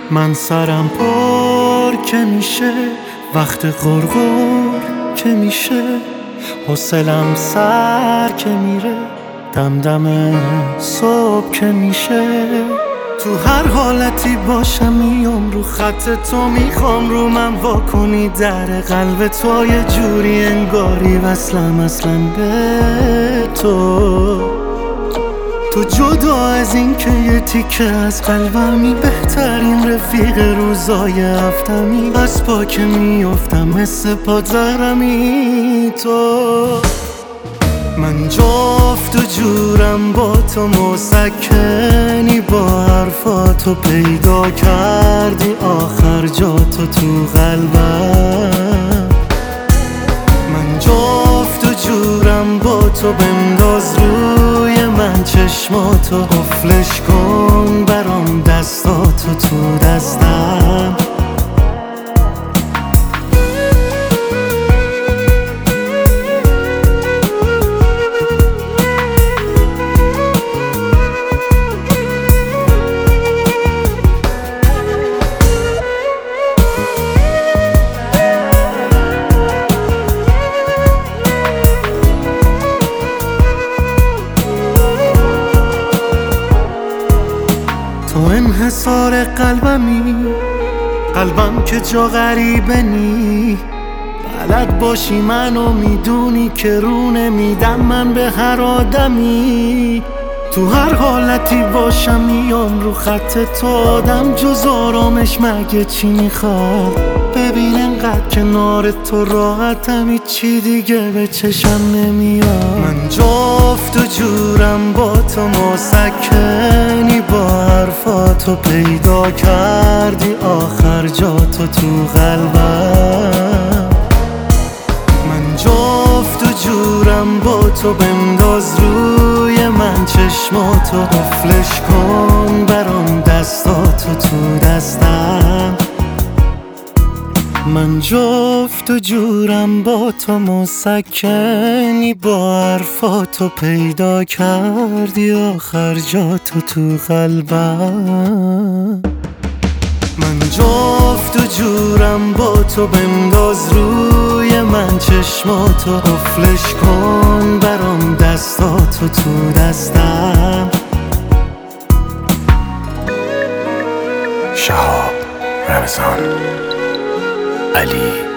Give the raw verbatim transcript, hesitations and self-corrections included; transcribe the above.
من سرم پر که میشه وقت غرغر که میشه، حوصلم سر که میره دم دم صبح که میشه. تو هر حالتی باشم میام رو خط تو، میخوام رو من واکنی در قلب تو، یه جوری انگاری وصلم اصلا به تو. تو جدا از این که یه تیکه از قلبمی، بهترین رفیق روزای هفتمی، از پا که میافتم مثل پادزرمی تو. من جفت و جورم با تو، مسکنی با حرفاتو پیدا کردی آخر جاتو تو قلبم. من جفت و جورم با تو، بنداز روی من چشماتو، قفلش کن برام دستاتو تو دستم. تو انحصار قلبمی، قلبم که جا غریبه نی، بلد باشی منو میدونی که رو نمیدم من به هر آدمی. تو هر حالتی باشم میام رو خط تو، آدم جز آرامش مگه چی میخواد؟ ببین انقدر کنار تو راحتم، هیچی دیگه به چشم نمیاد. من جفت و جورم با تو، مسکنی با حرفاتو پیدا کردی آخر جاتو تو قلبم. من جفت و جورم با تو، بنداز روی من چشماتو، قفلش کن برام دستاتو تو دستم. من جفت و جورم با تو، مسکنی با حرفاتو پیدا کردی آخر جاتو تو قلبم. من جفت و جورم با تو، بنداز روی من چشماتو، قفلش کن برام دستاتو تو دستم. شهاب رمضان علی